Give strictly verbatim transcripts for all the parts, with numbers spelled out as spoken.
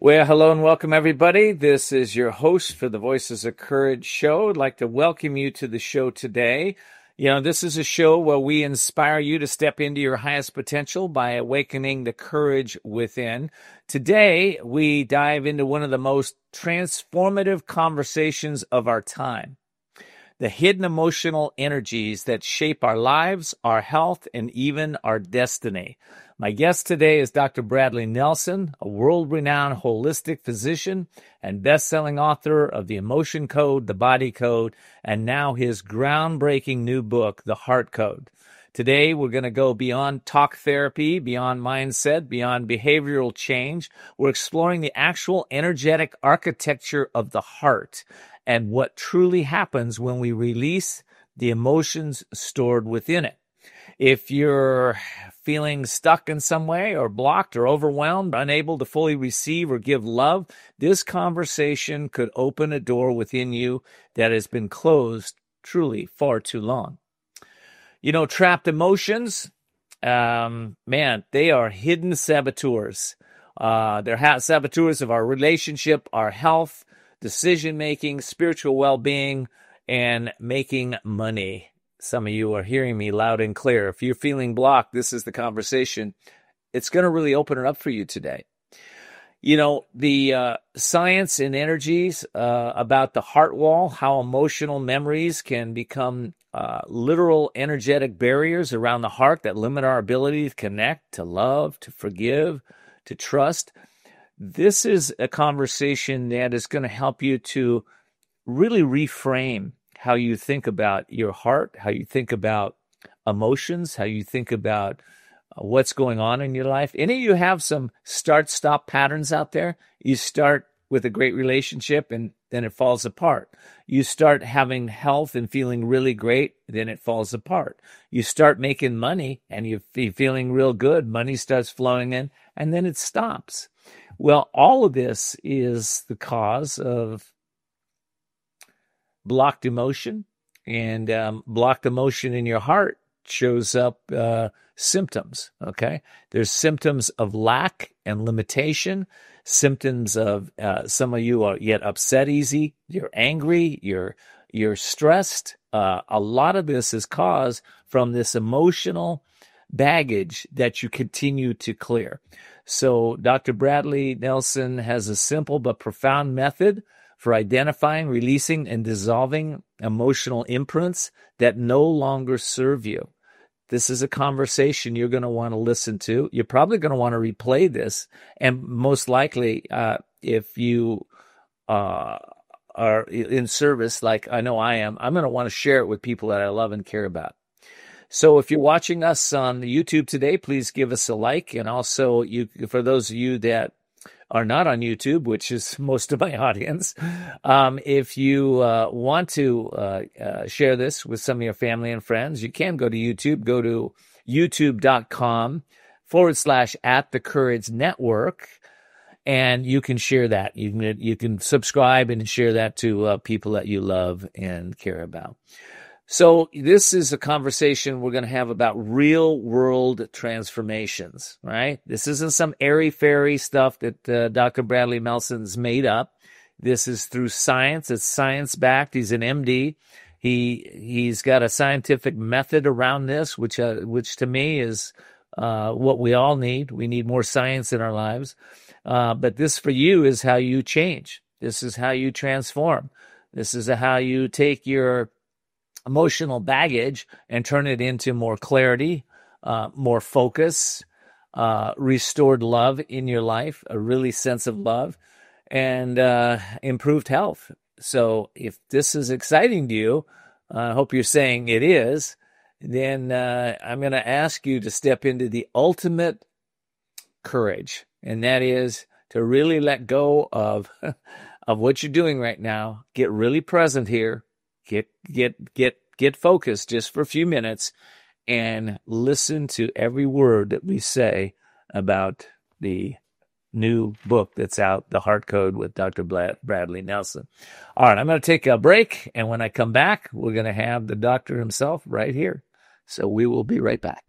Well, hello and welcome, everybody. This is your host for the Voices of Courage show. I'd like to welcome you to the show today. You know, this is a show where we inspire you to step into your highest potential by awakening the courage within. Today, we dive into one of the most transformative conversations of our time. The hidden emotional energies that shape our lives, our health, and even our destiny. My guest today is Doctor Bradley Nelson, a world-renowned holistic physician and best-selling author of The Emotion Code, The Body Code, and now his groundbreaking new book, The Heart Code. Today, we're going to go beyond talk therapy, beyond mindset, beyond behavioral change. We're exploring the actual energetic architecture of the heart and what truly happens when we release the emotions stored within it. If you're feeling stuck in some way or blocked or overwhelmed, unable to fully receive or give love, this conversation could open a door within you that has been closed truly far too long. You know, trapped emotions, um, man, they are hidden saboteurs. Uh, they're ha- saboteurs of our relationship, our health, decision-making, spiritual well-being, and making money. Some of you are hearing me loud and clear. If you're feeling blocked, this is the conversation. It's going to really open it up for you today. You know, the uh, science and energies uh, about the heart wall, how emotional memories can become uh, literal energetic barriers around the heart that limit our ability to connect, to love, to forgive, to trust. This is a conversation that is going to help you to really reframe how you think about your heart, how you think about emotions, how you think about what's going on in your life. Any of you have some start-stop patterns out there? You start with a great relationship and then it falls apart. You start having health and feeling really great, then it falls apart. You start making money and you're feeling real good, money starts flowing in, and then it stops. Well, all of this is the cause of blocked emotion, and um, blocked emotion in your heart shows up uh, symptoms, okay? There's symptoms of lack and limitation, symptoms of uh, some of you are get upset easy, you're angry, you're you're stressed. Uh, a lot of this is caused from this emotional baggage that you continue to clear. So Doctor Bradley Nelson has a simple but profound method for identifying, releasing, and dissolving emotional imprints that no longer serve you. This is a conversation you're going to want to listen to. You're probably going to want to replay this. And most likely, uh, if you uh, are in service, like I know I am, I'm going to want to share it with people that I love and care about. So if you're watching us on YouTube today, please give us a like. And also, you, for those of you that are not on YouTube, which is most of my audience, um, if you uh, want to uh, uh, share this with some of your family and friends, you can go to YouTube. Go to youtube.com forward slash at the Courage Network, and you can share that. You can, you can subscribe and share that to uh, people that you love and care about. So this is a conversation we're going to have about real world transformations, right? This isn't some airy-fairy stuff that uh, Doctor Bradley Nelson's made up. This is through science. It's science-backed. He's an M D. He, he's got a scientific method around this, which, uh, which to me is uh, what we all need. We need more science in our lives. Uh, but this for you is how you change. This is how you transform. This is how you take your emotional baggage and turn it into more clarity, uh, more focus, uh, restored love in your life, a really sense of love, and uh, improved health. So if this is exciting to you, I uh, hope you're saying it is, then uh, I'm going to ask you to step into the ultimate courage, and that is to really let go of of what you're doing right now. Get really present here. Get get get get focused just for a few minutes and listen to every word that we say about the new book that's out, The Heart Code with Doctor Bradley Nelson. All right, I'm going to take a break, and when I come back, we're going to have the doctor himself right here. So we will be right back.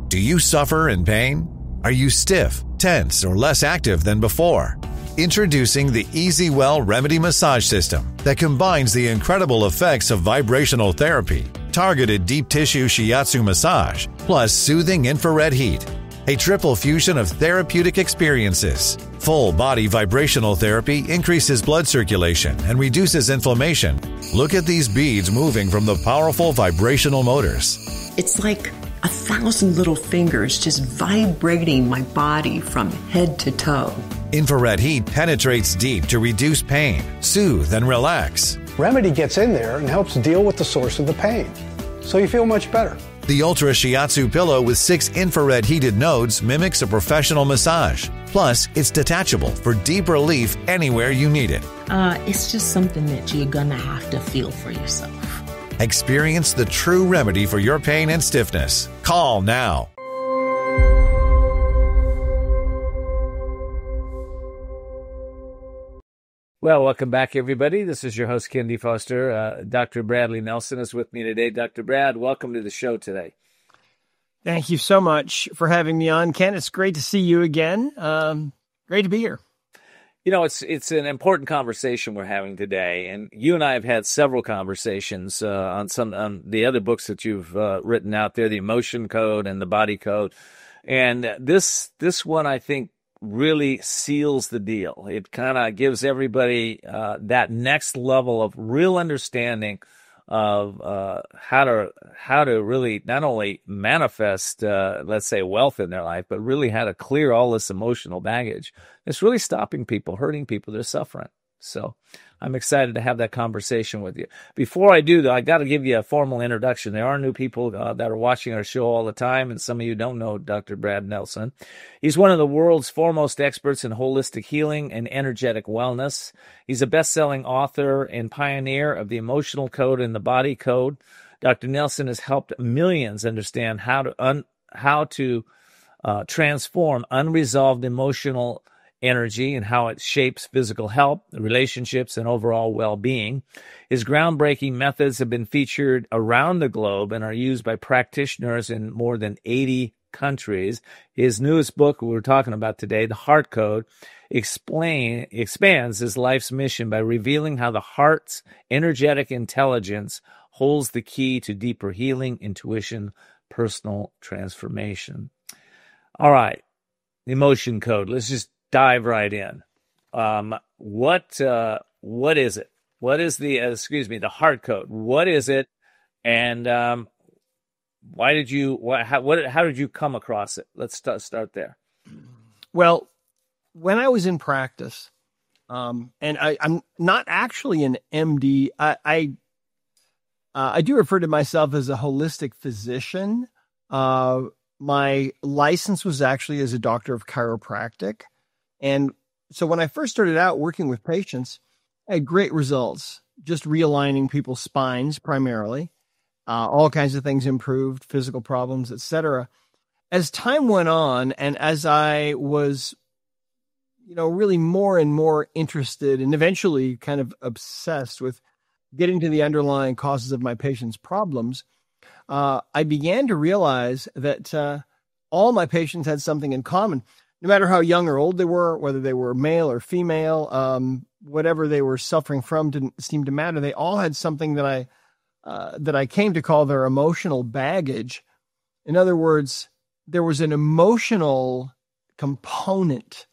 Do you suffer in pain? Are you stiff, tense, or less active than before? Introducing the EasyWell Remedy Massage System that combines the incredible effects of vibrational therapy, targeted deep tissue shiatsu massage, plus soothing infrared heat. A triple fusion of therapeutic experiences. Full body vibrational therapy increases blood circulation and reduces inflammation. Look at these beads moving from the powerful vibrational motors. It's like a thousand little fingers just vibrating my body from head to toe. Infrared heat penetrates deep to reduce pain, soothe, and relax. Remedy gets in there and helps deal with the source of the pain, so you feel much better. The Ultra Shiatsu pillow with six infrared heated nodes mimics a professional massage. Plus, it's detachable for deep relief anywhere you need it. Uh, it's just something that you're gonna have to feel for yourself. Experience the true remedy for your pain and stiffness. Call now. Well, welcome back, everybody. This is your host, Ken D. Foster. Uh, Doctor Bradley Nelson is with me today. Doctor Brad, welcome to the show today. Thank you so much for having me on, Ken. It's great to see you again. Um, great to be here. You know, it's it's an important conversation we're having today, and you and I have had several conversations uh, on some on the other books that you've uh, written out there, the Emotion Code and the Body Code, and this this one I think really seals the deal. It kind of gives everybody uh, that next level of real understanding of uh, how to how to really not only manifest, uh, let's say, wealth in their life, but really how to clear all this emotional baggage. It's really stopping people, hurting people. They're suffering. So I'm excited to have that conversation with you. Before I do, though, I got to give you a formal introduction. There are new people uh, that are watching our show all the time, and some of you don't know Doctor Brad Nelson. He's one of the world's foremost experts in holistic healing and energetic wellness. He's a best-selling author and pioneer of the Emotional Code and the Body Code. Doctor Nelson has helped millions understand how to un- how to uh, transform unresolved emotional energy and how it shapes physical health, relationships, and overall well-being. His groundbreaking methods have been featured around the globe and are used by practitioners in more than eighty countries. His newest book, we're talking about today, The Heart Code, explain, expands his life's mission by revealing how the heart's energetic intelligence holds the key to deeper healing, intuition, personal transformation. All right, the Emotion Code. Let's just dive right in. Um, what uh, what is it? What is the uh, excuse me the Heart Code? What is it? And um, why did you? What, how, what? How did you come across it? Let's start start there. Well, when I was in practice, um, and I, I'm not actually an M D. I I, uh, I do refer to myself as a holistic physician. Uh, my license was actually as a doctor of chiropractic. And so when I first started out working with patients, I had great results, just realigning people's spines primarily. Uh, all kinds of things improved, physical problems, et cetera. As time went on, and as I was, you know, really more and more interested and eventually kind of obsessed with getting to the underlying causes of my patients' problems, uh, I began to realize that uh, all my patients had something in common. No matter how young or old they were, whether they were male or female, um, whatever they were suffering from didn't seem to matter. They all had something that I uh, that I came to call their emotional baggage. In other words, there was an emotional component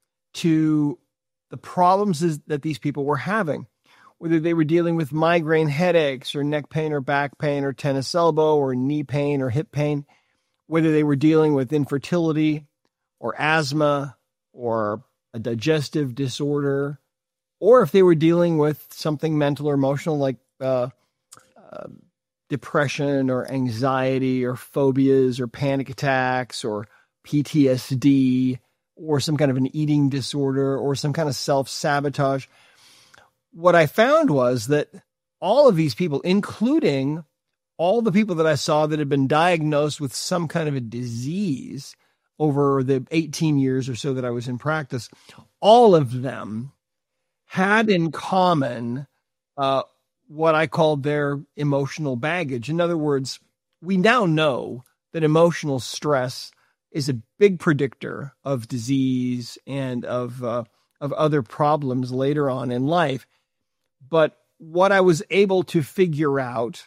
to the problems that these people were having, whether they were dealing with migraine headaches or neck pain or back pain or tennis elbow or knee pain or hip pain, whether they were dealing with infertility or asthma, or a digestive disorder, or if they were dealing with something mental or emotional like uh, uh, depression or anxiety or phobias or panic attacks or P T S D or some kind of an eating disorder or some kind of self-sabotage. What I found was that all of these people, including all the people that I saw that had been diagnosed with some kind of a disease over the eighteen years or so that I was in practice, all of them had in common uh, what I called their emotional baggage. In other words, we now know that emotional stress is a big predictor of disease and of uh, of other problems later on in life. But what I was able to figure out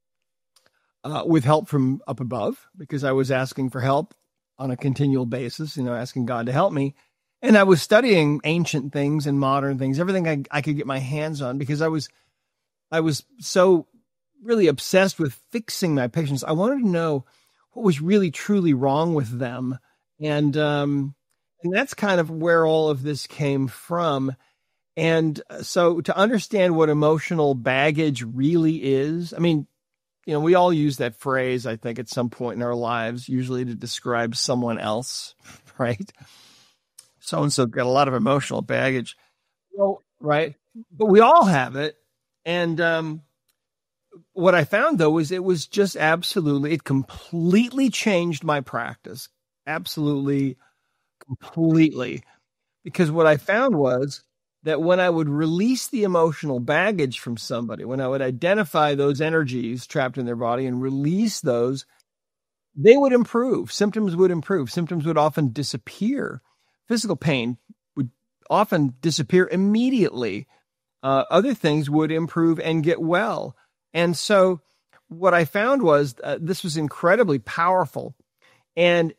uh, with help from up above, because I was asking for help on a continual basis, you know, asking God to help me. And I was studying ancient things and modern things, everything I, I could get my hands on, because I was, I was so really obsessed with fixing my patients. I wanted to know what was really truly wrong with them. And, um, and that's kind of where all of this came from. And so to understand what emotional baggage really is, I mean, you know, we all use that phrase, I think, at some point in our lives, usually to describe someone else, right? So-and-so got a lot of emotional baggage, well, right? But we all have it. And um, what I found, though, is it was just absolutely, it completely changed my practice. Absolutely, completely. Because what I found was that when I would release the emotional baggage from somebody, when I would identify those energies trapped in their body and release those, they would improve. Symptoms would improve. Symptoms would often disappear. Physical pain would often disappear immediately. Uh, other things would improve and get well. And so what I found was uh, this was incredibly powerful. And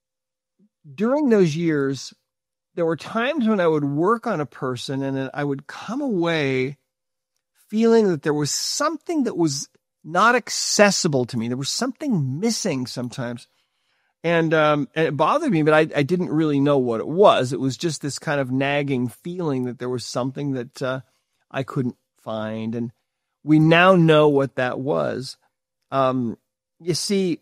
during those years, there were times when I would work on a person and I would come away feeling that there was something that was not accessible to me. There was something missing sometimes. And, um, and it bothered me, but I, I didn't really know what it was. It was just this kind of nagging feeling that there was something that uh, I couldn't find. And we now know what that was. Um, you see,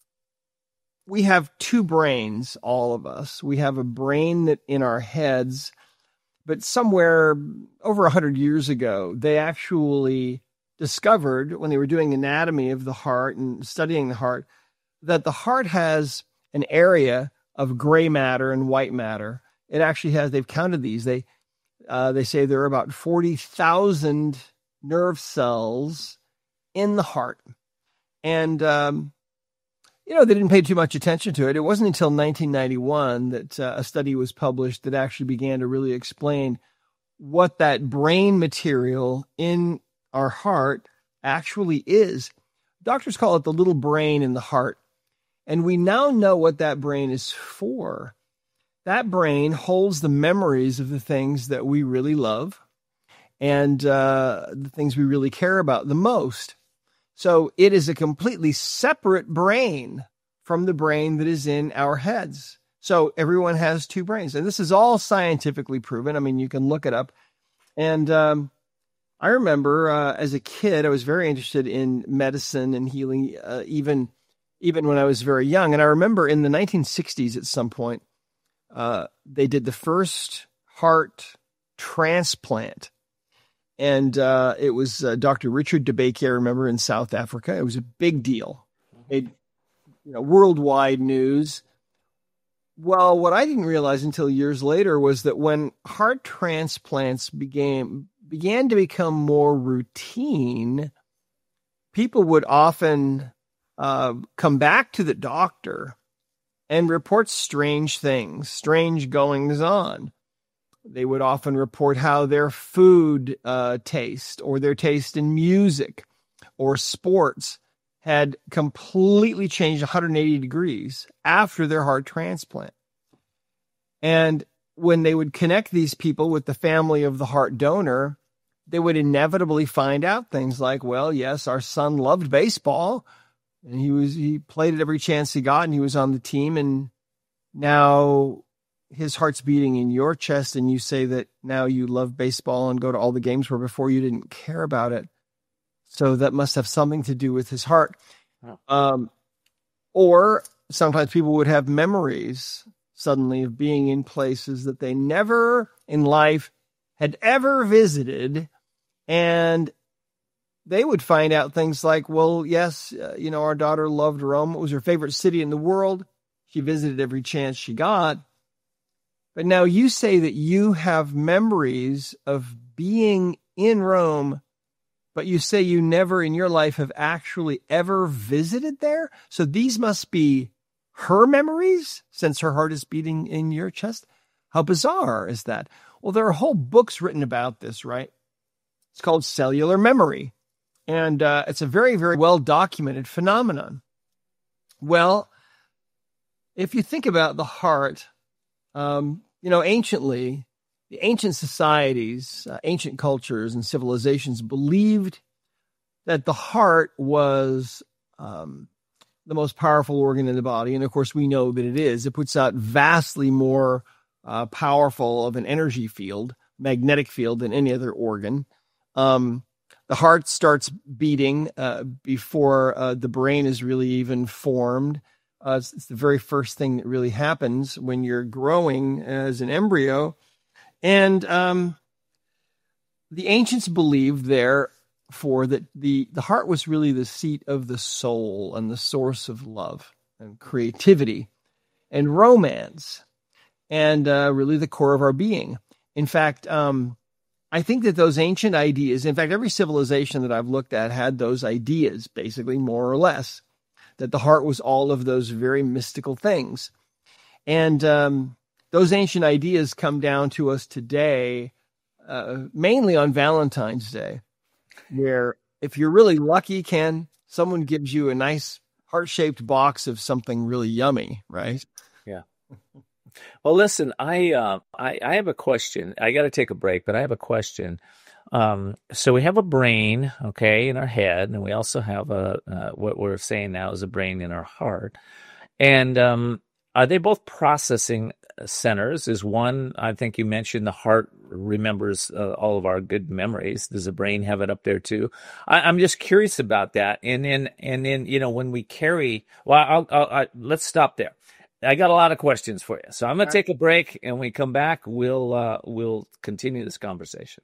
we have two brains, all of us. We have a brain that in our heads, but somewhere over a hundred years ago, they actually discovered when they were doing anatomy of the heart and studying the heart, that the heart has an area of gray matter and white matter. It actually has, they've counted these. They, uh, they say there are about forty thousand nerve cells in the heart. And, um, you know, they didn't pay too much attention to it. It wasn't until nineteen ninety-one that uh, a study was published that actually began to really explain what that brain material in our heart actually is. Doctors call it the little brain in the heart. And we now know what that brain is for. That brain holds the memories of the things that we really love and uh, the things we really care about the most. So it is a completely separate brain from the brain that is in our heads. So everyone has two brains. And this is all scientifically proven. I mean, you can look it up. And um, I remember uh, as a kid, I was very interested in medicine and healing, uh, even, even when I was very young. And I remember in the nineteen sixties at some point, uh, they did the first heart transplant. And uh, it was uh, Doctor Richard DeBakey, I remember, in South Africa. It was a big deal. It, you know, worldwide news. Well, what I didn't realize until years later was that when heart transplants began, began to become more routine, people would often uh, come back to the doctor and report strange things, strange goings on. They would often report how their food uh, taste or their taste in music or sports had completely changed one hundred eighty degrees after their heart transplant. And when they would connect these people with the family of the heart donor, they would inevitably find out things like, well, yes, our son loved baseball and he was, he played it every chance he got and he was on the team. And now his heart's beating in your chest and you say that now you love baseball and go to all the games where before you didn't care about it. So that must have something to do with his heart. Um, or sometimes people would have memories suddenly of being in places that they never in life had ever visited. And they would find out things like, well, yes, uh, you know, our daughter loved Rome. It was her favorite city in the world. She visited every chance she got. But now you say that you have memories of being in Rome but you say you never in your life have actually ever visited there. So these must be her memories since her heart is beating in your chest. How bizarre is that? Well, there are whole books written about this, right? It's called cellular memory. And uh, it's a very, very well-documented phenomenon. Well, if you think about the heart, um, you know, anciently, the ancient societies, uh, ancient cultures and civilizations believed that the heart was um, the most powerful organ in the body. And of course, we know that it is. It puts out vastly more uh, powerful of an energy field, magnetic field, than any other organ. Um, the heart starts beating uh, before uh, the brain is really even formed. Uh, it's, it's the very first thing that really happens when you're growing as an embryo. And um, the ancients believed therefore that the, the heart was really the seat of the soul and the source of love and creativity and romance and uh, really the core of our being. In fact, um, I think that those ancient ideas, in fact, every civilization that I've looked at had those ideas, basically, more or less, that the heart was all of those very mystical things. And um, those ancient ideas come down to us today, uh, mainly on Valentine's Day, where if you're really lucky, Ken, someone gives you a nice heart-shaped box of something really yummy, right? Yeah. Well, listen, I, uh, I I have a question. I got to take a break, but I have a question. Um, so we have a brain, okay, in our head, and we also have a uh, what we're saying now is a brain in our heart. And um, are they both processing centers? Is one, I think you mentioned the heart remembers uh, all of our good memories. Does the brain have it up there too? I, I'm just curious about that. And then, and then, you know, when we carry, well, I'll, I'll, I, let's stop there. I got a lot of questions for you. So I'm going to take a break, and when we come back, we'll uh, we'll continue this conversation.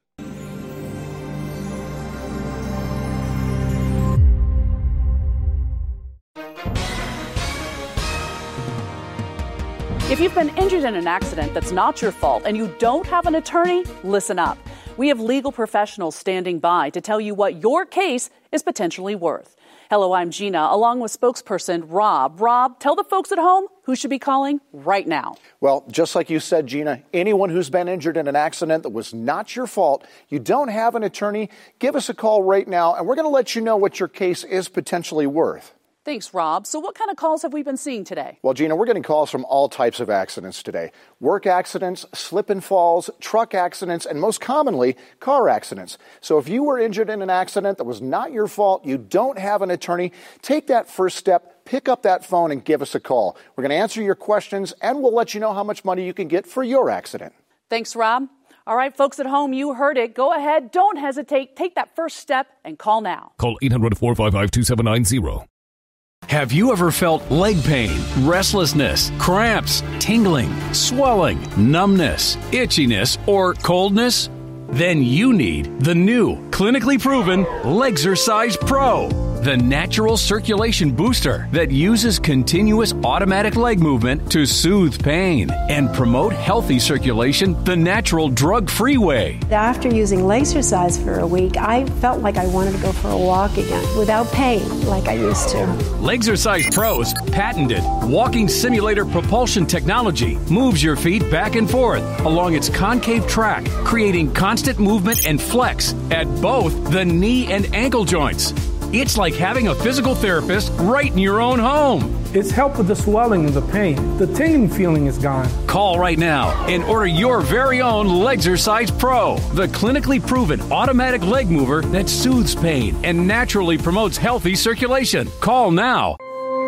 If you've been injured in an accident that's not your fault and you don't have an attorney, listen up. We have legal professionals standing by to tell you what your case is potentially worth. Hello, I'm Gina, along with spokesperson Rob. Rob, tell the folks at home who should be calling right now. Well, just like you said, Gina, anyone who's been injured in an accident that was not your fault, you don't have an attorney, give us a call right now, and we're going to let you know what your case is potentially worth. Thanks, Rob. So what kind of calls have we been seeing today? Well, Gina, we're getting calls from all types of accidents today. Work accidents, slip and falls, truck accidents, and most commonly, car accidents. So if you were injured in an accident that was not your fault, you don't have an attorney, take that first step, pick up that phone and give us a call. We're going to answer your questions, and we'll let you know how much money you can get for your accident. Thanks, Rob. All right, folks at home, you heard it. Go ahead. Don't hesitate. Take that first step and call now. Call eight hundred, four five five, two seven nine zero. Have you ever felt leg pain, restlessness, cramps, tingling, swelling, numbness, itchiness, or coldness? Then you need the new, clinically proven Legzercise Pro, the natural circulation booster that uses continuous automatic leg movement to soothe pain and promote healthy circulation the natural drug-free way. After using Legzercise for a week, I felt like I wanted to go for a walk again without pain like I used to. Legzercise Pro's patented walking simulator propulsion technology moves your feet back and forth along its concave track, creating constant movement and flex at both the knee and ankle joints. It's like having a physical therapist right in your own home. It's helped with the swelling and the pain. The tingling feeling is gone. Call right now and order your very own Legzercise Pro, the clinically proven automatic leg mover that soothes pain and naturally promotes healthy circulation. Call now.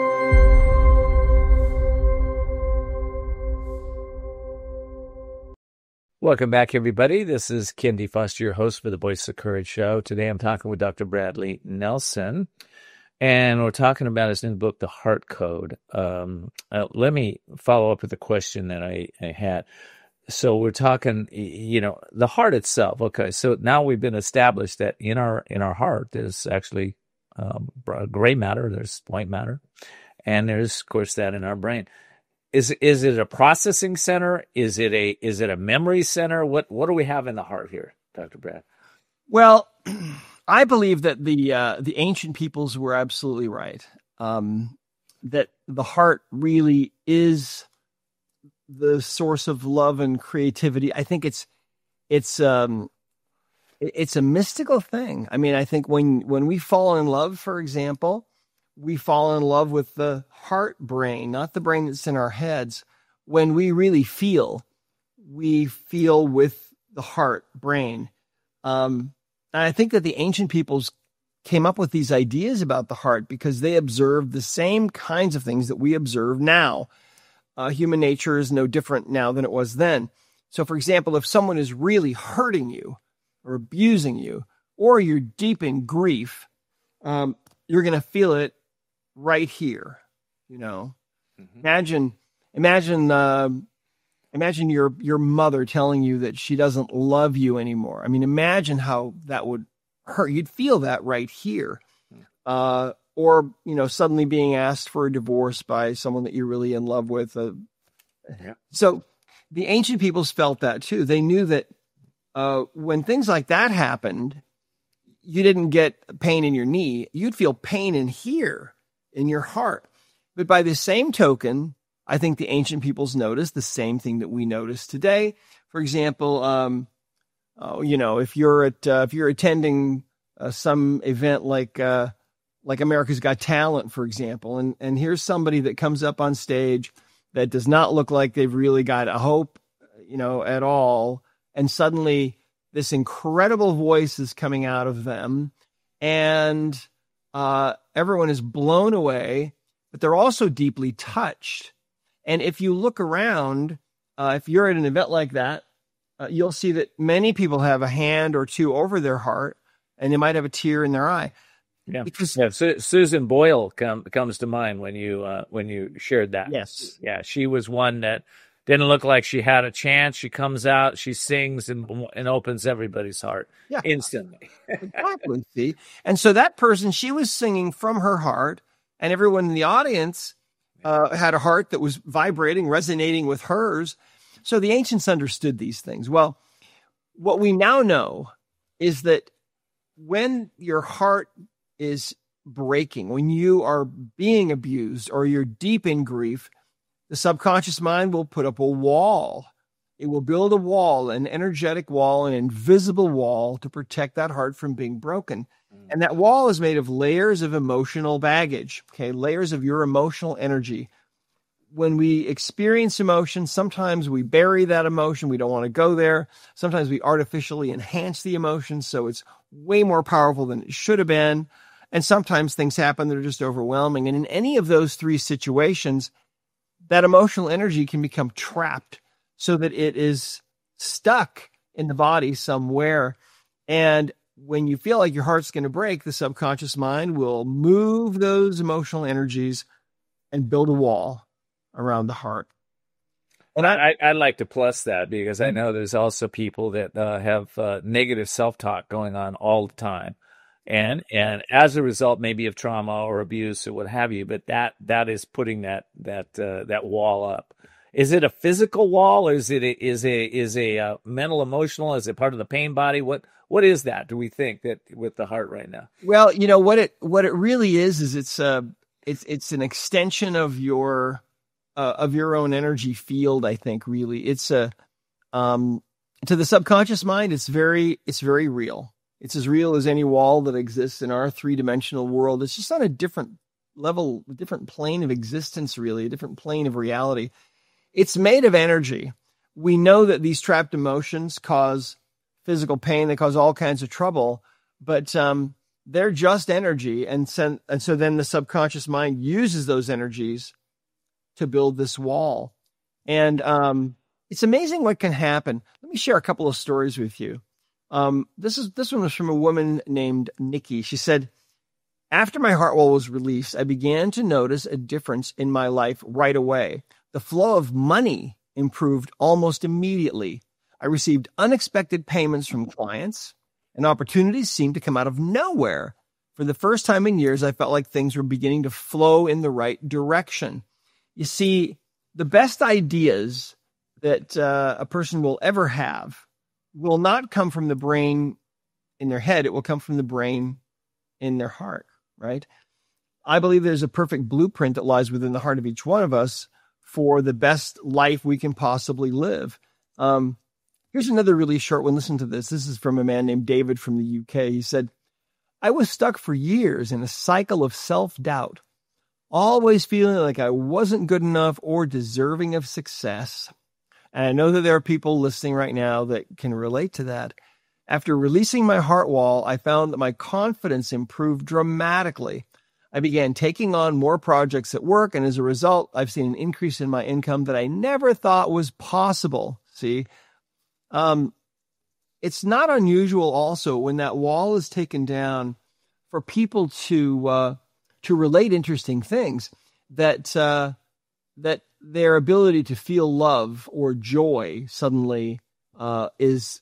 Welcome back, everybody. This is Ken D. Foster, your host for the Voice of Courage show. Today I'm talking with Doctor Bradley Nelson, and we're talking about his new book, The Heart Code. Um, uh, let me follow up with a question that I, I had. So we're talking, you know, the heart itself. Okay, so now we've been established that in our in our heart there's actually um, gray matter, there's white matter, and there's, of course, that in our brain. Is is it a processing center? Is it a is it a memory center? What what do we have in the heart here, Doctor Brad? Well, I believe that the uh, the ancient peoples were absolutely right. Um, that the heart really is the source of love and creativity. I think it's it's um, it's a mystical thing. I mean, I think when when we fall in love, for example, we fall in love with the heart brain, not the brain that's in our heads. When we really feel, we feel with the heart brain. Um, and I think that the ancient peoples came up with these ideas about the heart because they observed the same kinds of things that we observe now. Uh, human nature is no different now than it was then. So, for example, if someone is really hurting you or abusing you, or you're deep in grief, um, you're going to feel it right here. You know, mm-hmm. imagine, imagine, uh, imagine your your mother telling you that she doesn't love you anymore. I mean, imagine how that would hurt. You'd feel that right here. Uh, or, you know, suddenly being asked for a divorce by someone that you're really in love with. Uh, yeah. So the ancient peoples felt that too. They knew that uh, when things like that happened, you didn't get pain in your knee. You'd feel pain in here, in your heart. But by the same token, I think the ancient peoples noticed the same thing that we notice today. For example, um, oh, you know, if you're at uh, if you're attending uh, some event like uh, like America's Got Talent, for example, and and here's somebody that comes up on stage that does not look like they've really got a hope, you know, at all, and suddenly this incredible voice is coming out of them, and uh, everyone is blown away, but they're also deeply touched. And if you look around, uh, if you're at an event like that, uh, you'll see that many people have a hand or two over their heart, and they might have a tear in their eye. Yeah, because yeah. Su- Susan Boyle come, comes to mind when you uh, when you shared that. Yes, yeah, she was one that didn't look like she had a chance. She comes out, she sings, and and opens everybody's heart yeah. instantly. Exactly. See, and so that person, she was singing from her heart, and everyone in the audience Uh, had a heart that was vibrating, resonating with hers. So the ancients understood these things. Well, what we now know is that when your heart is breaking, when you are being abused or you're deep in grief, the subconscious mind will put up a wall. It will build a wall, an energetic wall, an invisible wall to protect that heart from being broken. And that wall is made of layers of emotional baggage, okay, layers of your emotional energy. When we experience emotion, sometimes we bury that emotion. We don't want to go there. Sometimes we artificially enhance the emotion, so it's way more powerful than it should have been. And sometimes things happen that are just overwhelming. And in any of those three situations, that emotional energy can become trapped so that it is stuck in the body somewhere. And when you feel like your heart's going to break, the subconscious mind will move those emotional energies and build a wall around the heart. And I, I, I'd like to plus that because I know there's also people that uh, have uh, negative self-talk going on all the time. And and as a result, maybe of trauma or abuse or what have you, but that that is putting that that uh, that wall up. Is it a physical wall, or is it a, is a is a uh, mental, emotional? Is it part of the pain body? What what is that? Do we think that with the heart right now? Well, you know what it what it really is is it's a it's it's an extension of your uh, of your own energy field. I think really it's a um, to the subconscious mind. It's very it's very real. It's as real as any wall that exists in our three dimensional world. It's just on a different level, a different plane of existence, really, a different plane of reality. It's made of energy. We know that these trapped emotions cause physical pain. They cause all kinds of trouble, but um, they're just energy. And, sen- and so then the subconscious mind uses those energies to build this wall. And um, it's amazing what can happen. Let me share a couple of stories with you. Um, this is this one was from a woman named Nikki. She said, after my heart wall was released, I began to notice a difference in my life right away. The flow of money improved almost immediately. I received unexpected payments from clients, and opportunities seemed to come out of nowhere. For the first time in years, I felt like things were beginning to flow in the right direction. You see, the best ideas that uh, a person will ever have will not come from the brain in their head, it will come from the brain in their heart, right? I believe there's a perfect blueprint that lies within the heart of each one of us for the best life we can possibly live. Um, here's another really short one. Listen to this. This is from a man named David from the U K. He said, I was stuck for years in a cycle of self-doubt, always feeling like I wasn't good enough or deserving of success. And I know that there are people listening right now that can relate to that. After releasing my heart wall, I found that my confidence improved dramatically. I began taking on more projects at work, and as a result, I've seen an increase in my income that I never thought was possible. See, um, it's not unusual also when that wall is taken down for people to uh, to relate interesting things, that uh, that their ability to feel love or joy suddenly uh, is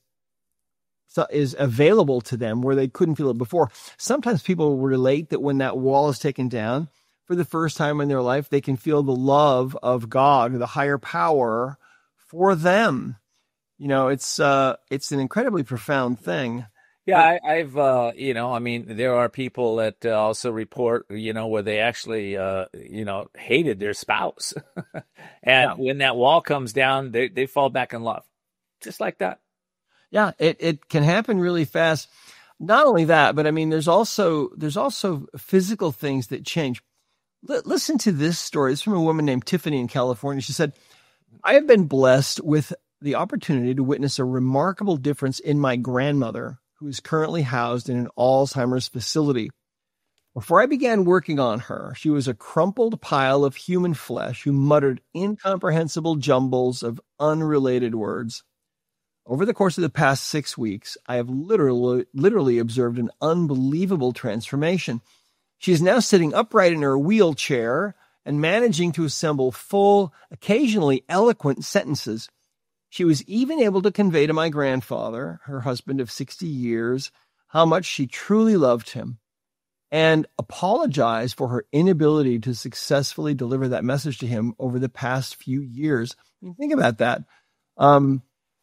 is available to them where they couldn't feel it before. Sometimes people relate that when that wall is taken down for the first time in their life, they can feel the love of God or the higher power for them. You know, it's uh, it's an incredibly profound thing. Yeah, I, I've, uh, you know, I mean, there are people that uh, also report, you know, where they actually, uh, you know, hated their spouse. and yeah. when that wall comes down, they, they fall back in love. Just like that. Yeah, it, it can happen really fast. Not only that, but I mean, there's also there's also physical things that change. L- listen to this story. It's from a woman named Tiffany in California. She said, I have been blessed with the opportunity to witness a remarkable difference in my grandmother, who is currently housed in an Alzheimer's facility. Before I began working on her, she was a crumpled pile of human flesh who muttered incomprehensible jumbles of unrelated words. Over the course of the past six weeks, I have literally, literally observed an unbelievable transformation. She is now sitting upright in her wheelchair and managing to assemble full, occasionally eloquent sentences. She was even able to convey to my grandfather, her husband of sixty years, how much she truly loved him, and apologize for her inability to successfully deliver that message to him over the past few years. I mean, think about that. Um,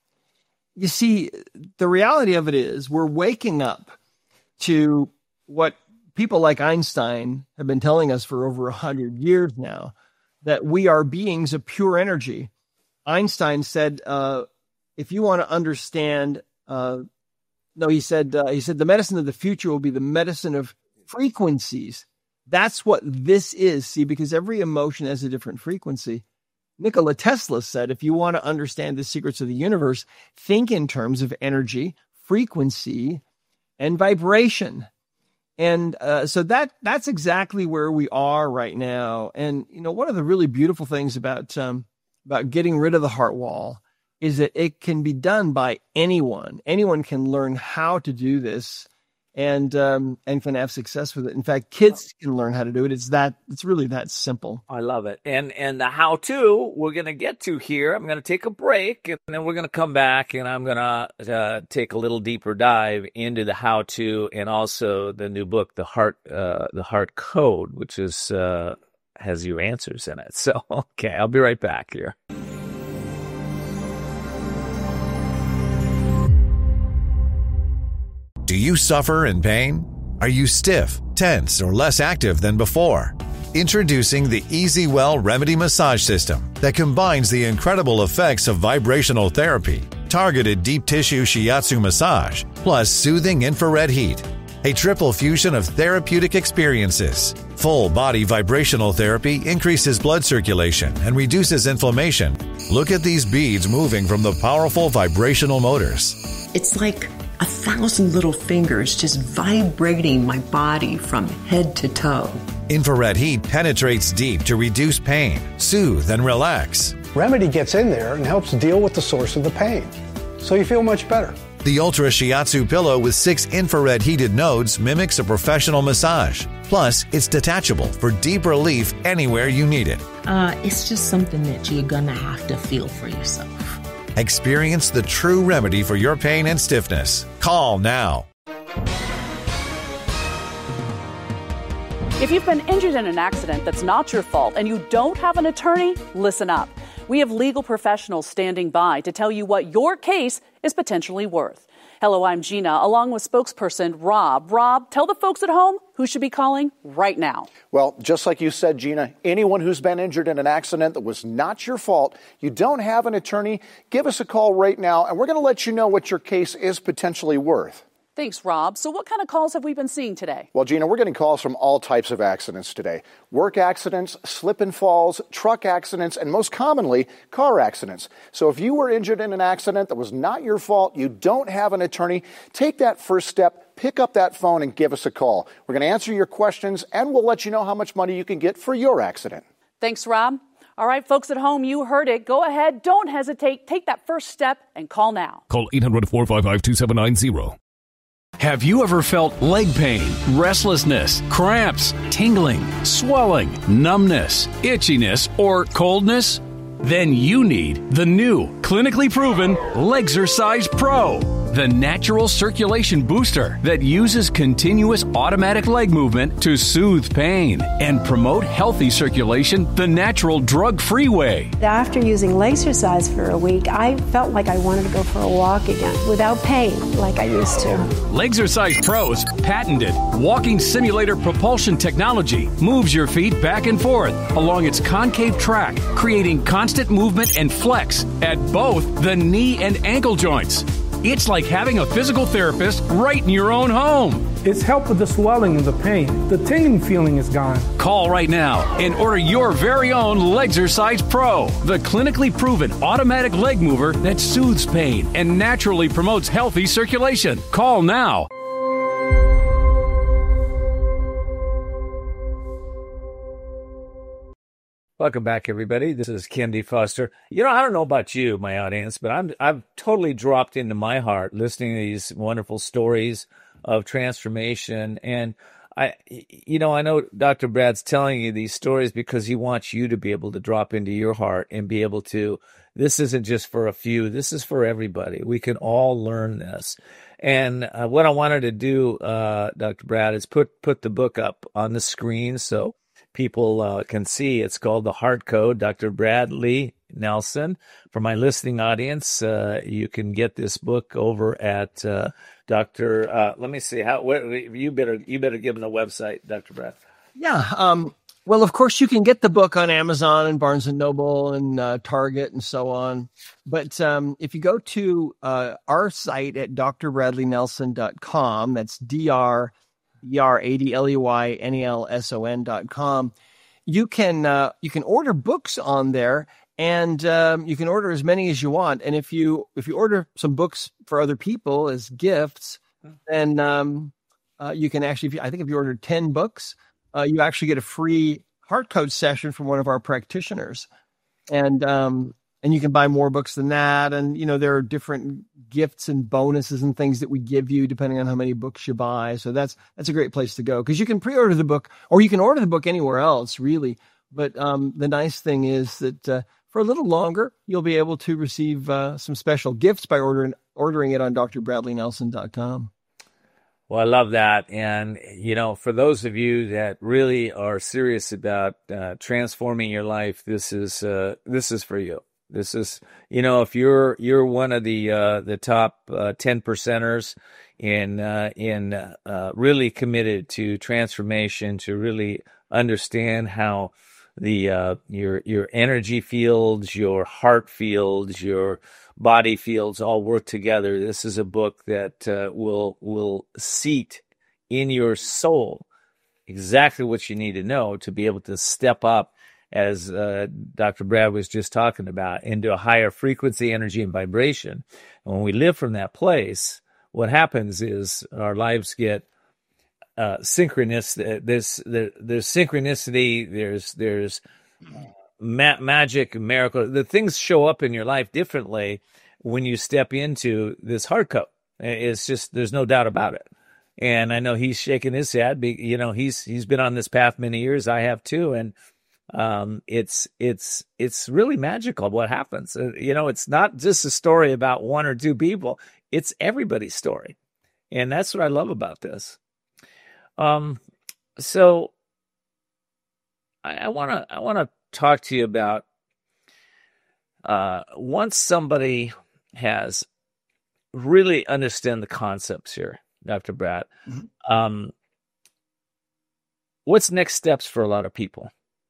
You see, the reality of it is we're waking up to what people like Einstein have been telling us for over a hundred years now, that we are beings of pure energy. Einstein said, uh, if you want to understand, uh, no, he said, uh, he said, the medicine of the future will be the medicine of frequencies. That's what this is. See, because every emotion has a different frequency. Nikola Tesla said, if you want to understand the secrets of the universe, think in terms of energy, frequency, and vibration. And uh, so that that's exactly where we are right now. And, you know, one of the really beautiful things about um, about getting rid of the heart wall is that it can be done by anyone. Anyone can learn how to do this and um, and can have success with it. In fact, kids can learn how to do it. It's that it's really that simple. I love it. And and the how-to we're going to get to here. I'm going to take a break, and then we're going to come back, and I'm going to uh, take a little deeper dive into the how-to and also the new book, the Heart uh, the Heart Code, which is uh, has your answers in it. So, okay, I'll be right back here. Do you suffer in pain? Are you stiff, tense, or less active than before? Introducing the EasyWell Remedy Massage System that combines the incredible effects of vibrational therapy, targeted deep tissue shiatsu massage, plus soothing infrared heat. A triple fusion of therapeutic experiences. Full body vibrational therapy increases blood circulation and reduces inflammation. Look at these beads moving from the powerful vibrational motors. It's like a thousand little fingers just vibrating my body from head to toe. Infrared heat penetrates deep to reduce pain, soothe, and relax. Remedy gets in there and helps deal with the source of the pain, so you feel much better. The Ultra Shiatsu pillow with six infrared heated nodes mimics a professional massage. Plus, it's detachable for deep relief anywhere you need it. Uh, it's just something that you're gonna have to feel for yourself. Experience the true remedy for your pain and stiffness. Call now. If you've been injured in an accident that's not your fault and you don't have an attorney, listen up. We have legal professionals standing by to tell you what your case is potentially worth. Hello, I'm Gina, along with spokesperson Rob. Rob, tell the folks at home who should be calling right now. Well, just like you said, Gina, anyone who's been injured in an accident that was not your fault, you don't have an attorney, give us a call right now, and we're going to let you know what your case is potentially worth. Thanks, Rob. So what kind of calls have we been seeing today? Well, Gina, we're getting calls from all types of accidents today. Work accidents, slip and falls, truck accidents, and most commonly, car accidents. So if you were injured in an accident that was not your fault, you don't have an attorney, take that first step, pick up that phone and give us a call. We're going to answer your questions, and we'll let you know how much money you can get for your accident. Thanks, Rob. All right, folks at home, you heard it. Go ahead. Don't hesitate. Take that first step and call now. Call eight hundred, four five five, two seven nine zero. Have you ever felt leg pain, restlessness, cramps, tingling, swelling, numbness, itchiness, or coldness? Then you need the new, clinically proven Legzercise Pro, the natural circulation booster that uses continuous automatic leg movement to soothe pain and promote healthy circulation the natural drug-free way. After using Legzercise for a week, I felt like I wanted to go for a walk again without pain like I used to. Legzercise Pro's patented walking simulator propulsion technology moves your feet back and forth along its concave track, creating constant movement and flex at both the knee and ankle joints. It's like having a physical therapist right in your own home. It's helped with the swelling and the pain. The tingling feeling is gone. Call right now and order your very own Legzercise Pro, the clinically proven automatic leg mover that soothes pain and naturally promotes healthy circulation. Call now. Welcome back, everybody. This is Ken D. Foster. You know, I don't know about you, my audience, but I'm I've totally dropped into my heart listening to these wonderful stories of transformation. And I, you know, I know Doctor Brad's telling you these stories because he wants you to be able to drop into your heart and be able to. This isn't just for a few. This is for everybody. We can all learn this. And uh, what I wanted to do, uh, Doctor Brad, is put put the book up on the screen so people uh, can see. It's called The Heart Code, Doctor Bradley Nelson. For my listening audience, uh, you can get this book over at uh, Doctor Uh, let me see how. What, you better you better give them the website, Doctor Brad. Yeah. Um, well, of course, you can get the book on Amazon and Barnes and Noble and uh, Target and so on. But um, if you go to uh, our site at d r bradley nelson dot com, that's D R E R A D L E Y N E L S O N dot com. You can uh, you can order books on there, and um, you can order as many as you want. And if you if you order some books for other people as gifts, then um, uh, you can actually. If you, I think if you order ten books, uh, you actually get a free heart code session from one of our practitioners, and um, and you can buy more books than that. And you know there are different gifts and bonuses and things that we give you depending on how many books you buy. So that's that's a great place to go because you can pre-order the book or you can order the book anywhere else, really. But um, the nice thing is that uh, for a little longer, you'll be able to receive uh, some special gifts by ordering ordering it on d r bradley nelson dot com. Well, I love that. And, you know, for those of you that really are serious about uh, transforming your life, this is uh, this is for you. This is, you know, if you're you're one of the uh, the top uh, ten percenters in uh, in uh, really committed to transformation, to really understand how the uh, your your energy fields, your heart fields, your body fields all work together. This is a book that uh, will will seat in your soul exactly what you need to know to be able to step up, as uh, Doctor Brad was just talking about, into a higher frequency, energy, and vibration. And when we live from that place, what happens is our lives get uh, synchronous. There's there, there's synchronicity. There's there's ma- magic, miracle. The things show up in your life differently when you step into this heart code. It's just there's no doubt about it. And I know he's shaking his head. You know, he's he's been on this path many years. I have too, and um, it's it's it's really magical what happens. Uh, you know, it's not just a story about one or two people. It's everybody's story, and that's what I love about this. Um, so I want to I want to talk to you about uh, once somebody has really understand the concepts here, Doctor Brad, mm-hmm. um, what's next steps for a lot of people?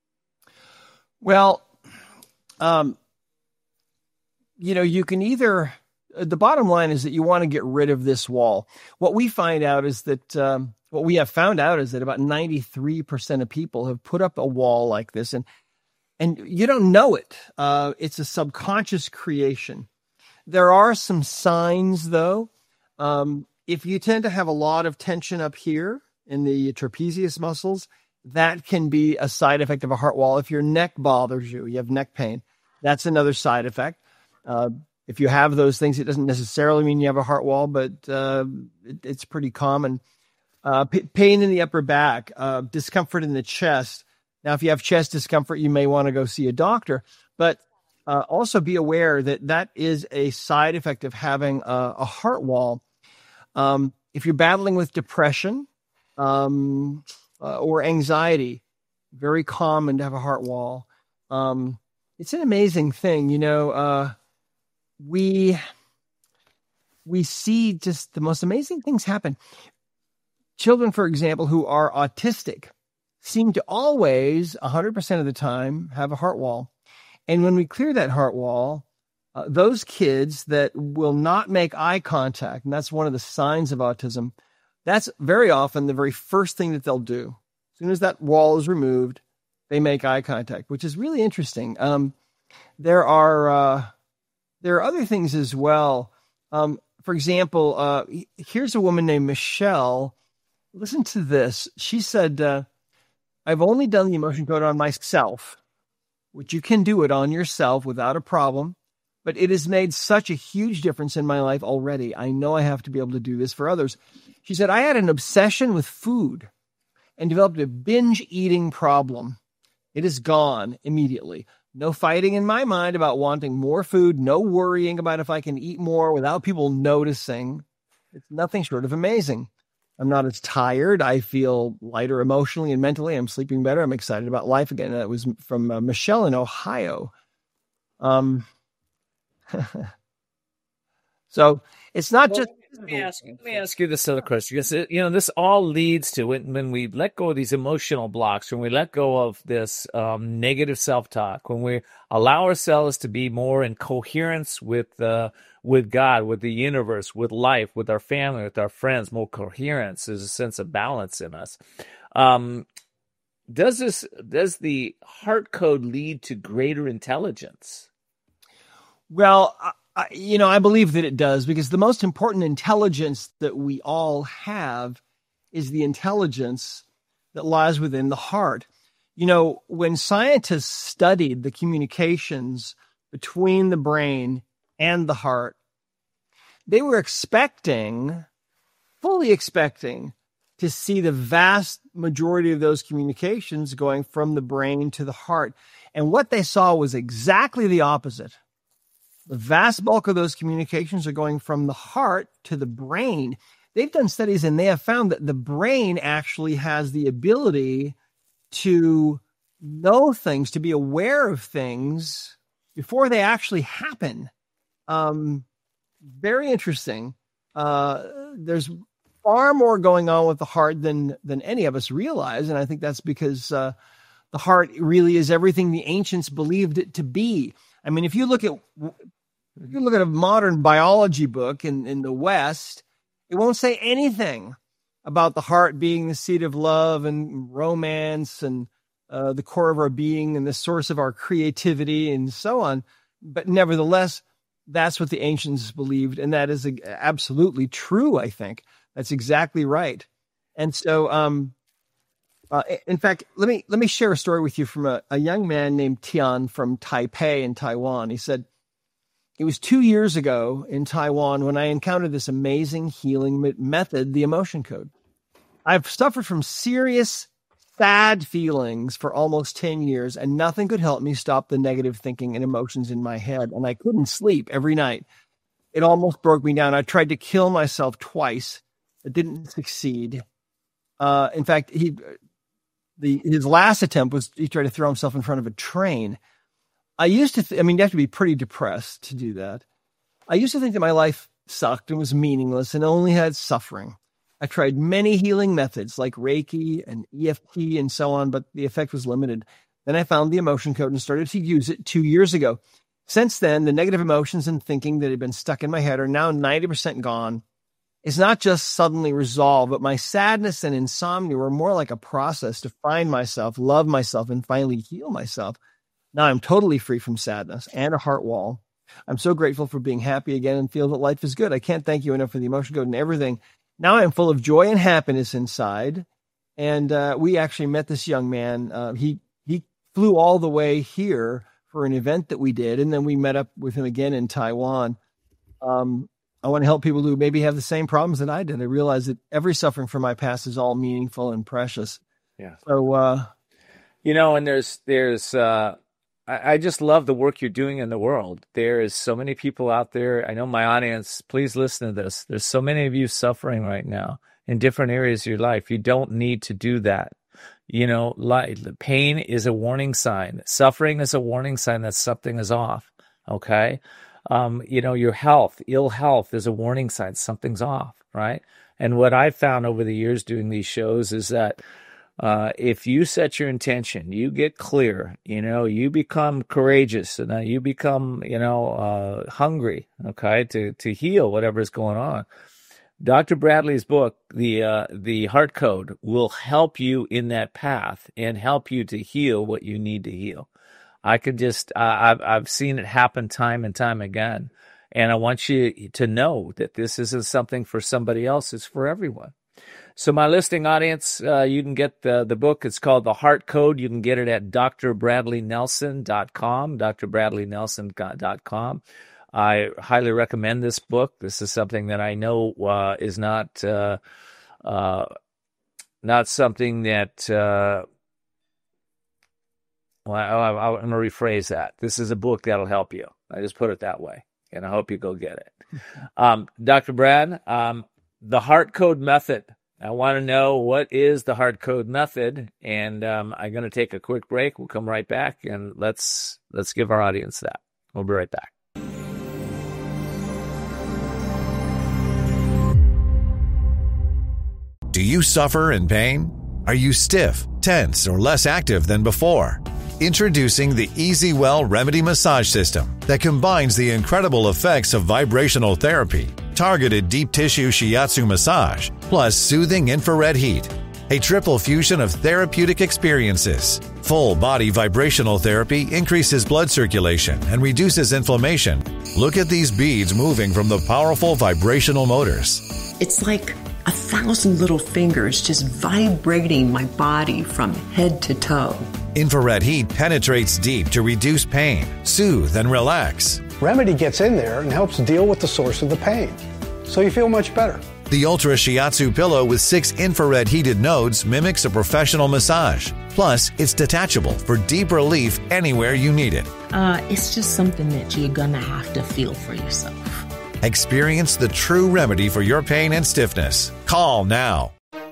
Well, um, you know, you can either, the bottom line is that you want to get rid of this wall. What we find out is that, um, what we have found out is that about ninety-three percent of people have put up a wall like this, and and you don't know it. Uh, it's a subconscious creation. There are some signs, though. Um, if you tend to have a lot of tension up here in the trapezius muscles, that can be a side effect of a heart wall. If your neck bothers you, you have neck pain, that's another side effect. Uh, if you have those things, it doesn't necessarily mean you have a heart wall, but uh, it, it's pretty common. Uh, p- pain in the upper back, uh, discomfort in the chest. Now, if you have chest discomfort, you may want to go see a doctor, but uh, also be aware that that is a side effect of having a, a heart wall. Um, if you're battling with depression um, uh, or anxiety, very common to have a heart wall. Um, it's an amazing thing. You know, uh, we, we see just the most amazing things happen. Children, for example, who are autistic seem to always, one hundred percent of the time, have a heart wall. And when we clear that heart wall, uh, those kids that will not make eye contact, and that's one of the signs of autism, that's very often the very first thing that they'll do. As soon as that wall is removed, they make eye contact, which is really interesting. Um, there are uh, there are other things as well. Um, for example, uh, here's a woman named Michelle. Listen to this. She said, uh, I've only done the emotion code on myself, which you can do it on yourself without a problem, but it has made such a huge difference in my life already. I know I have to be able to do this for others. She said, I had an obsession with food and developed a binge eating problem. It is gone immediately. No fighting in my mind about wanting more food, no worrying about if I can eat more without people noticing. It's nothing short of amazing. I'm not as tired. I feel lighter emotionally and mentally. I'm sleeping better. I'm excited about life again. That was from uh, Michelle in Ohio. Um, so it's not well, just. Let me ask you, let me ask you this other question, because you know this all leads to when, when we let go of these emotional blocks, when we let go of this um, negative self-talk, when we allow ourselves to be more in coherence with uh, with God, with the universe, with life, with our family, with our friends, more coherence. There's a sense of balance in us. Um, does this does the heart code lead to greater intelligence? Well, I, you know, I believe that it does, because the most important intelligence that we all have is the intelligence that lies within the heart. You know, when scientists studied the communications between the brain and the heart, they were expecting, fully expecting, to see the vast majority of those communications going from the brain to the heart. And what they saw was exactly the opposite. The vast bulk of those communications are going from the heart to the brain. They've done studies and they have found that the brain actually has the ability to know things, to be aware of things before they actually happen. Um, very interesting. Uh, there's far more going on with the heart than than any of us realize, and I think that's because uh, the heart really is everything the ancients believed it to be. I mean, if you look at if you look at a modern biology book in, in the West, it won't say anything about the heart being the seat of love and romance and uh, the core of our being and the source of our creativity and so on. But nevertheless, that's what the ancients believed, and that is absolutely true, I think. That's exactly right. And so, um, uh, in fact, let me let me share a story with you from a, a young man named Tian from Taipei in Taiwan. He said, it was two years ago in Taiwan when I encountered this amazing healing method, the emotion code. I've suffered from serious, sad feelings for almost ten years, and nothing could help me stop the negative thinking and emotions in my head. And I couldn't sleep every night. It almost broke me down. I tried to kill myself twice. It didn't succeed. Uh, in fact, he, the his last attempt was he tried to throw himself in front of a train. I used to, th- I mean, you have to be pretty depressed to do that. I used to think that my life sucked and was meaningless and only had suffering. I tried many healing methods like Reiki and E F T and so on, but the effect was limited. Then I found the emotion code and started to use it two years ago. Since then, the negative emotions and thinking that had been stuck in my head are now ninety percent gone. It's not just suddenly resolved, but my sadness and insomnia were more like a process to find myself, love myself, and finally heal myself. Now I'm totally free from sadness and a heart wall. I'm so grateful for being happy again and feel that life is good. I can't thank you enough for the emotion code and everything. Now I'm full of joy and happiness inside. And uh, we actually met this young man. Uh, he he flew all the way here for an event that we did, and then we met up with him again in Taiwan. Um, I want to help people who maybe have the same problems that I did. I realize that every suffering from my past is all meaningful and precious. Yeah. So, uh, you know, and there's, there's, uh, I, I just love the work you're doing in the world. There is so many people out there. I know my audience, please listen to this. There's so many of you suffering right now in different areas of your life. You don't need to do that. You know, like, pain is a warning sign. Suffering is a warning sign that something is off. Okay. Um, you know, your health, ill health is a warning sign something's off, right? And what I've found over the years doing these shows is that uh, if you set your intention, you get clear, you know, you become courageous, and uh, you become, you know, uh, hungry, okay, to to heal whatever is going on. Doctor Bradley's book, the uh, the Heart Code, will help you in that path and help you to heal what you need to heal. I could just, uh, I've, I've seen it happen time and time again. And I want you to know that this isn't something for somebody else. It's for everyone. So my listening audience, uh, you can get the, the book. It's called The Heart Code. You can get it at D R Bradley Nelson dot com, D R Bradley Nelson dot com. I highly recommend this book. This is something that I know uh, is not, uh, uh, not something that, uh, Well, I, I, I'm going to rephrase that. This is a book that'll help you. I just put it that way, and I hope you go get it. um, Doctor Brad, um, the Heart Code Method. I want to know, what is the Heart Code Method? And um, I'm going to take a quick break. We'll come right back, and let's let's give our audience that. We'll be right back. Do you suffer in pain? Are you stiff, tense, or less active than before? Introducing the EasyWell Remedy Massage System that combines the incredible effects of vibrational therapy, targeted deep tissue shiatsu massage, plus soothing infrared heat. A triple fusion of therapeutic experiences. Full body vibrational therapy increases blood circulation and reduces inflammation. Look at these beads moving from the powerful vibrational motors. It's like a thousand little fingers just vibrating my body from head to toe. Infrared heat penetrates deep to reduce pain, soothe, and relax. Remedy gets in there and helps deal with the source of the pain, so you feel much better. The Ultra Shiatsu pillow with six infrared heated nodes mimics a professional massage. Plus, it's detachable for deep relief anywhere you need it. Uh, it's just something that you're gonna have to feel for yourself. Experience the true remedy for your pain and stiffness. Call now.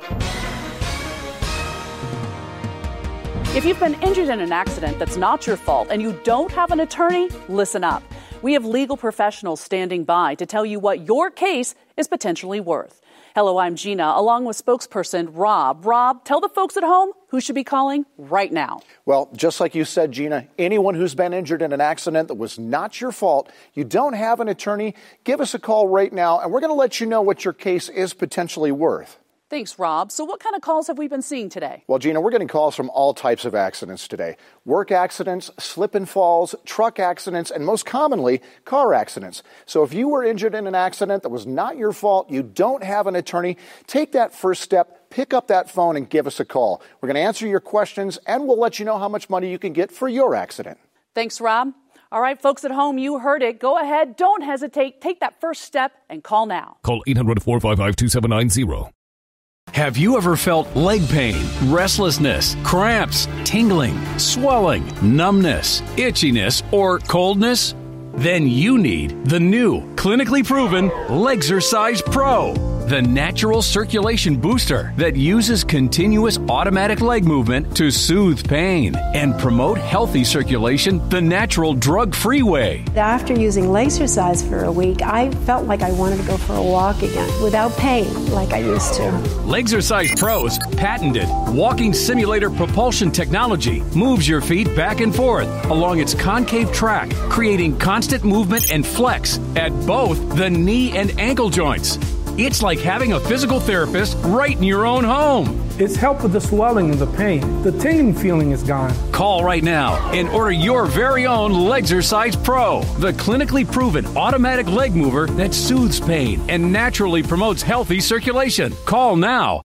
If you've been injured in an accident that's not your fault and you don't have an attorney, listen up. We have legal professionals standing by to tell you what your case is potentially worth. Hello, I'm Gina, along with spokesperson Rob. Rob, tell the folks at home who should be calling right now. Well, just like you said, Gina, anyone who's been injured in an accident that was not your fault, you don't have an attorney, give us a call right now, and we're going to let you know what your case is potentially worth. Thanks, Rob. So what kind of calls have we been seeing today? Well, Gina, we're getting calls from all types of accidents today. Work accidents, slip and falls, truck accidents, and most commonly, car accidents. So if you were injured in an accident that was not your fault, you don't have an attorney, take that first step, pick up that phone and give us a call. We're going to answer your questions, and we'll let you know how much money you can get for your accident. Thanks, Rob. All right, folks at home, you heard it. Go ahead. Don't hesitate. Take that first step and call now. Call eight hundred, four five five, two seven nine zero. Have you ever felt leg pain, restlessness, cramps, tingling, swelling, numbness, itchiness, or coldness? Then you need the new, clinically proven Legzercise Pro. the natural circulation booster that uses continuous automatic leg movement to soothe pain and promote healthy circulation the natural drug-free way. After using Lasercise for a week, I felt like I wanted to go for a walk again without pain like I used to. Lasercise Pro's patented walking simulator propulsion technology moves your feet back and forth along its concave track, creating constant movement and flex at both the knee and ankle joints. It's like having a physical therapist right in your own home. It's helped with the swelling and the pain. The tingling feeling is gone. Call right now and order your very own Lasercise Pro, the clinically proven automatic leg mover that soothes pain and naturally promotes healthy circulation. Call now.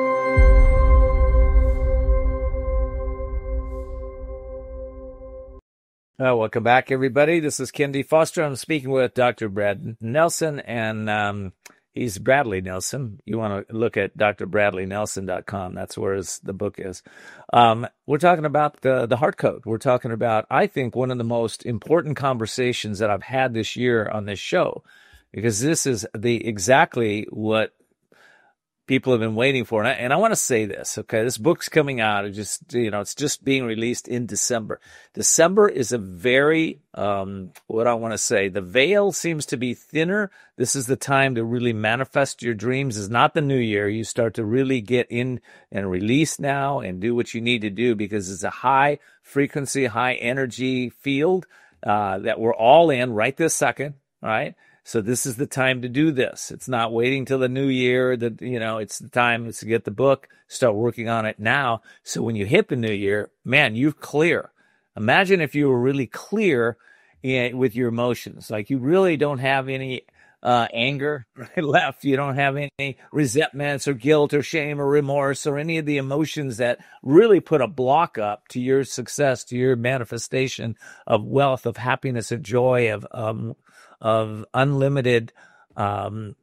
Uh, welcome back, everybody. This is Ken D. Foster. I'm speaking with Doctor Brad Nelson, and um, he's Bradley Nelson. You want to look at D R bradley nelson dot com. That's where his, the book is. Um, we're talking about the, the heart code. We're talking about, I think, one of the most important conversations that I've had this year on this show, because this is the exactly what people have been waiting for. And I, and I want to say this, okay? This book's coming out. It just, you know, it's just being released in December. December is a very, um, what I want to say, the veil seems to be thinner. This is the time to really manifest your dreams. It's not the new year. You start to really get in and release now and do what you need to do, because it's a high frequency, high energy field uh, that we're all in right this second, right? So this is the time to do this. It's not waiting till the new year. That, you know, it's the time to get the book, start working on it now. So when you hit the new year, man, you're clear. Imagine if you were really clear in, with your emotions. Like you really don't have any uh, anger right, left. You don't have any resentments or guilt or shame or remorse or any of the emotions that really put a block up to your success, to your manifestation of wealth, of happiness, of joy, of um, of unlimited um,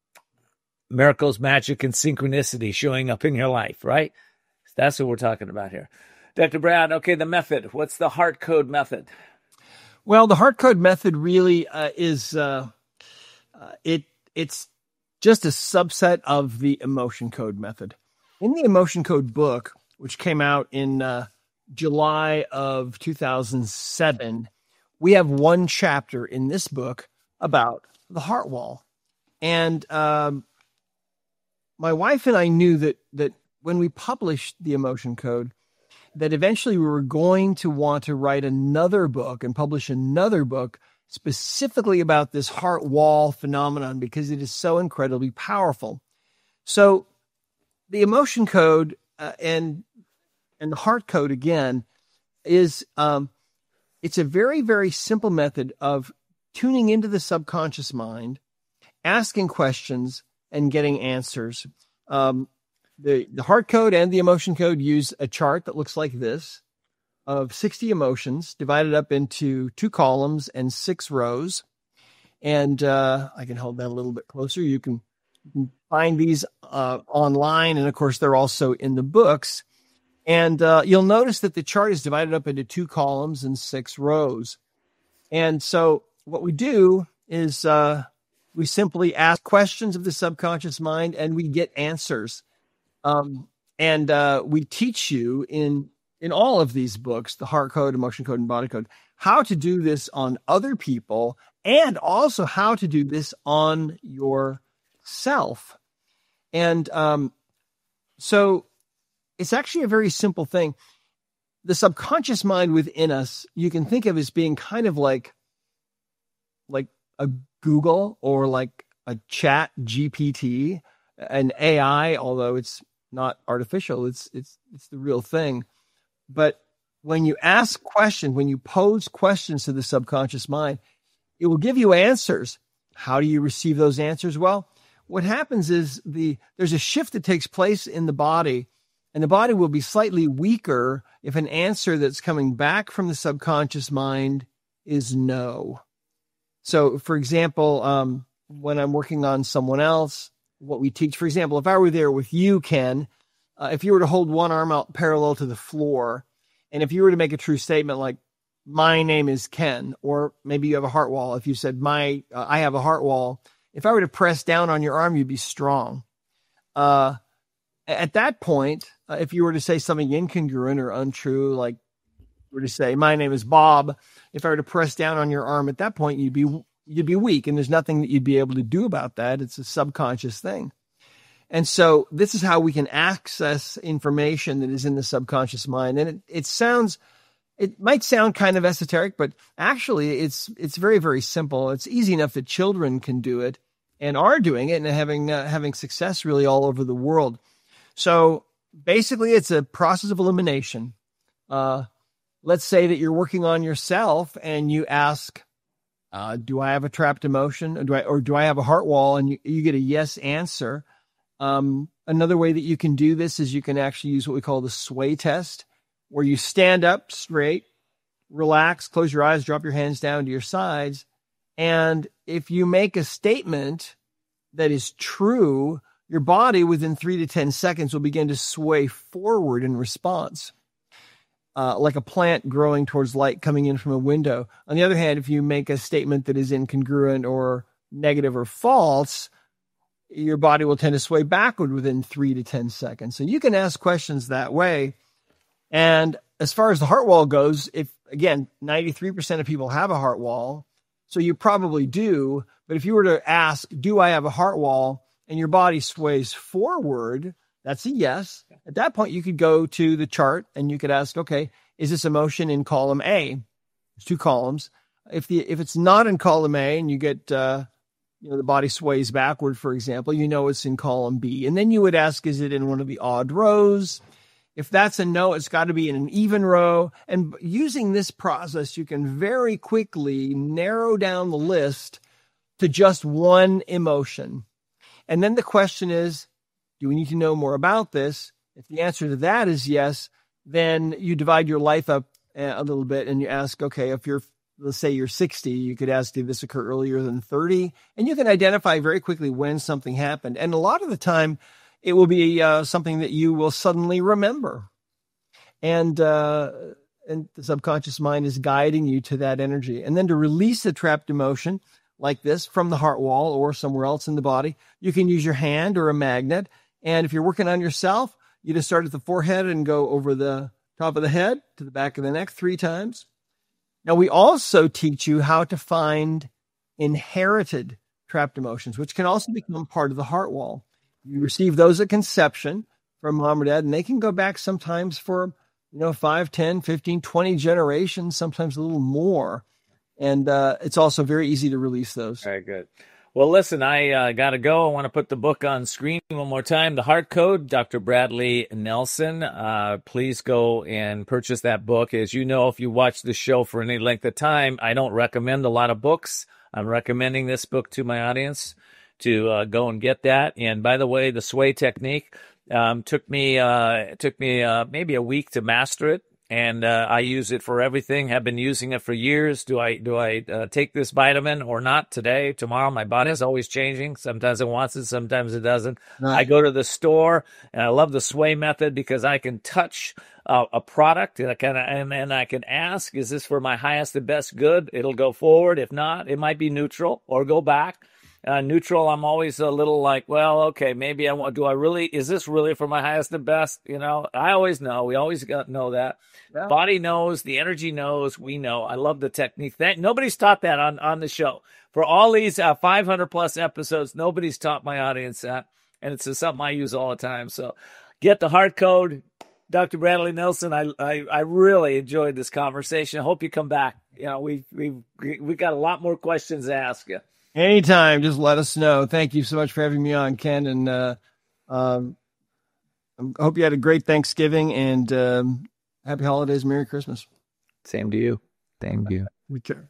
miracles, magic, and synchronicity showing up in your life, right? That's what we're talking about here. Doctor Brad, okay, the method. What's the heart code method? Well, the heart code method really uh, is, uh, uh, it. it's just a subset of the emotion code method. In the emotion code book, which came out in uh, July of two thousand seven, we have one chapter in this book about the heart wall. And um, my wife and I knew that that when we published the emotion code, that eventually we were going to want to write another book and publish another book specifically about this heart wall phenomenon, because it is so incredibly powerful. So the emotion code uh, and and the heart code, again, is um, it's a very, very simple method of tuning into the subconscious mind, asking questions, and getting answers. Um, the, the heart code and the emotion code use a chart that looks like this of sixty emotions divided up into two columns and six rows. And uh, I can hold that a little bit closer. You can, you can find these uh, online, and of course, they're also in the books. And uh, you'll notice that the chart is divided up into two columns and six rows. And so what we do is uh, we simply ask questions of the subconscious mind, and we get answers. Um, and uh, we teach you in in all of these books, the heart code, emotion code, and body code, how to do this on other people, and also how to do this on yourself. And um, so it's actually a very simple thing. The subconscious mind within us, you can think of as being kind of like, like a Google or like a Chat G P T, an A I, although it's not artificial, it's it's it's the real thing. But when you ask questions, when you pose questions to the subconscious mind, it will give you answers. How do you receive those answers? Well, what happens is the there's a shift that takes place in the body, and the body will be slightly weaker if an answer that's coming back from the subconscious mind is no. So, for example, um, when I'm working on someone else, what we teach, for example, if I were there with you, Ken, uh, if you were to hold one arm out parallel to the floor, and if you were to make a true statement like, my name is Ken, or maybe you have a heart wall. If you said, my, uh, I have a heart wall, If I were to press down on your arm, you'd be strong. Uh, at that point, uh, if you were to say something incongruent or untrue, like you were to say, my name is Bob, if I were to press down on your arm at that point, you'd be, you'd be weak, and there's nothing that you'd be able to do about that. It's a subconscious thing. And so this is how we can access information that is in the subconscious mind. And it, it sounds, it might sound kind of esoteric, but actually it's, it's very, very simple. It's easy enough that children can do it and are doing it and having, uh, having success really all over the world. So basically it's a process of elimination. Uh, let's say that you're working on yourself and you ask, uh, do I have a trapped emotion? Or do I, or do I have a heart wall? And you, you get a yes answer. Um, another way that you can do this is you can actually use what we call the sway test, where you stand up straight, relax, close your eyes, drop your hands down to your sides. And if you make a statement that is true, your body within three to ten seconds will begin to sway forward in response, uh, like a plant growing towards light coming in from a window. On the other hand, if you make a statement that is incongruent or negative or false, your body will tend to sway backward within three to ten seconds. So you can ask questions that way. And as far as the heart wall goes, if again, ninety-three percent of people have a heart wall, so you probably do. But if you were to ask, do I have a heart wall? And your body sways forward, that's a yes. At that point, you could go to the chart and you could ask, okay, is this emotion in column A? There's two columns. If the, if it's not in column A and you get, uh, you know, the body sways backward, for example, you know it's in column B. And then you would ask, is it in one of the odd rows? If that's a no, it's got to be in an even row. And using this process, you can very quickly narrow down the list to just one emotion. And then the question is, do we need to know more about this? If the answer to that is yes, then you divide your life up a little bit and you ask, okay, if you're, let's say you're sixty, you could ask, did this occur earlier than thirty? And you can identify very quickly when something happened. And a lot of the time, it will be uh, something that you will suddenly remember. And, uh, and the subconscious mind is guiding you to that energy. And then to release a trapped emotion like this from the heart wall or somewhere else in the body, you can use your hand or a magnet. And if you're working on yourself, you just start at the forehead and go over the top of the head to the back of the neck three times. Now, we also teach you how to find inherited trapped emotions, which can also become part of the heart wall. You receive those at conception from mom or dad, and they can go back sometimes for, you know, five, ten, fifteen, twenty generations, sometimes a little more. And uh, it's also very easy to release those. Very good. Well, listen, I uh, got to go. I want to put the book on screen one more time. The Heart Code, Doctor Bradley Nelson. Uh, please go and purchase that book. As you know, if you watch the show for any length of time, I don't recommend a lot of books. I'm recommending this book to my audience to uh, go and get that. And by the way, the sway technique um, took me uh, took me uh, maybe a week to master it. And uh, I use it for everything. Have been using it for years. Do I do I uh, take this vitamin or not today, tomorrow? My body is always changing. Sometimes it wants it, sometimes it doesn't. Right. I go to the store, and I love the sway method because I can touch uh, a product and I can and, and I can ask, is this for my highest and best good? It'll go forward. If not, it might be neutral or go back. Uh, neutral, I'm always a little like, well, okay, maybe I want, do I really, is this really for my highest and best? You know, I always know, we always got know that. Yeah. Body knows, the energy knows, we know. I love the technique. That, nobody's taught that on, on the show. For all these uh, five hundred plus episodes, nobody's taught my audience that. And it's something I use all the time. So get the Heart Code. Doctor Bradley Nelson, I, I, I really enjoyed this conversation. I hope you come back. You know, we, we, we got a lot more questions to ask you. Anytime, just let us know. Thank you so much for having me on, Ken. And uh, um, I hope you had a great Thanksgiving and um, happy holidays, Merry Christmas. Same to you. Same to you. We care.